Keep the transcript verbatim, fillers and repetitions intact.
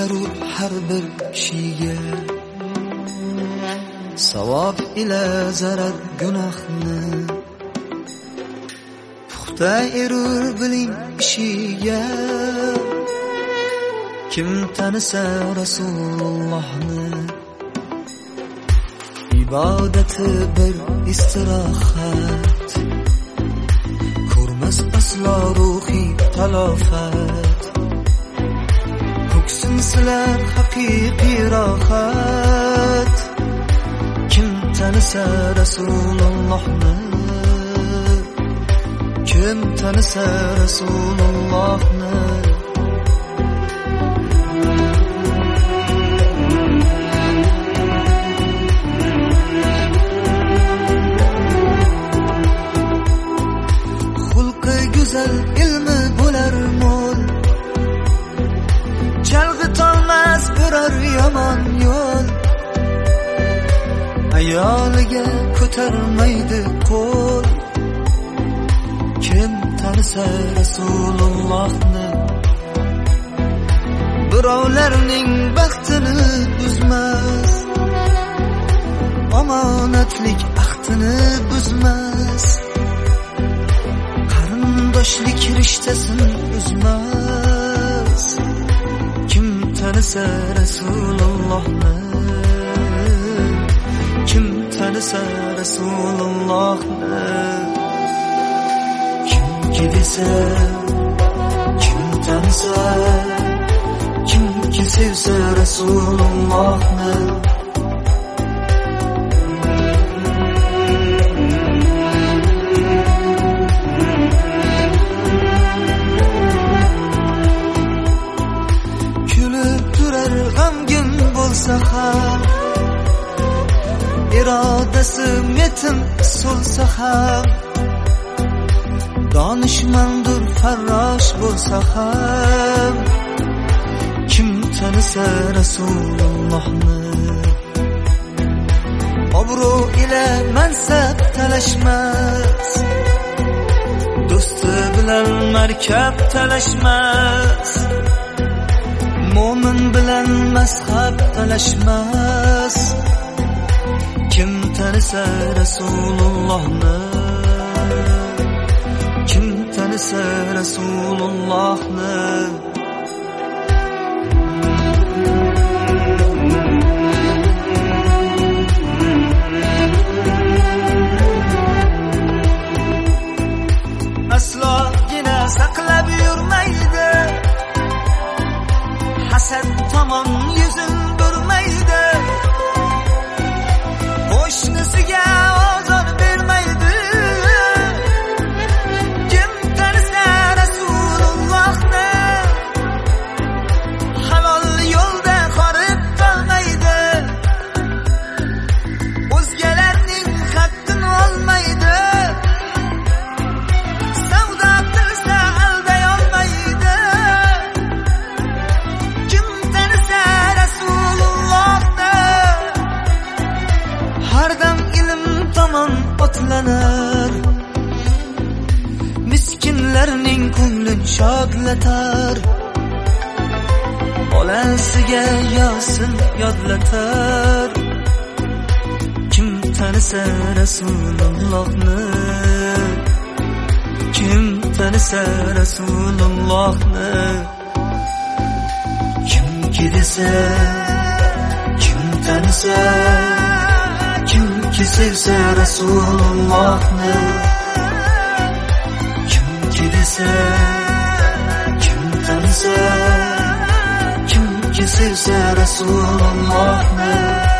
yetar-u har bir kishiga savob ila zarar gunohni puxta erur biling ishiga kim tanisa Rasulullohni ibodati bir istirohat ko'rmas aslo ruhiy talofat ko'ksin silar haqiqiy rohat kim tanisa Rasulullohni kim tanisa Rasulullohni güzel ilmi bo'lar mo'l chalg'itolmas biror yomon yo'l ayoliga ko'tarmaydi qo'l kim tanisa Rasulullohni birovlarning baxtini buzmas omonatlik ahdini buzmas qarindoshlik rishtasini uzmas kim tanisa Rasulullohni kim tanisa Rasulullohni kimki desa kim tanisa kimki sevsa Rasulullohni ham irodasi metin so'lsa ham donishmandur farrosh bo'lsa ham kim tanisa Rasulullohni obro' ila mansab talashmas do'sti bilan markab talashmas mo'min bilan mazhab talashmas kim tanisa Rasulullohni kim tanisa Rasulullohni aslogina saqlab yurmaydi hasad tomon yuzin burmaydi qo'shnisiga ozor bermaydi kim tanisa Rasulullohni halol yo'lda horib qolmaydi o'zgalarning haqqini olmaydi savdo qilsa alday olmaydi otlanar miskinlarning ko'nglin shodlatar bolasiga yosin yodlatar kim tanisa Rasulullohni kim tanisa Rasulullohni kimki desa kim tanisa kimki sevsa Rasulullohni kimki desa kim tanisa kimki sevsa Rasulullohni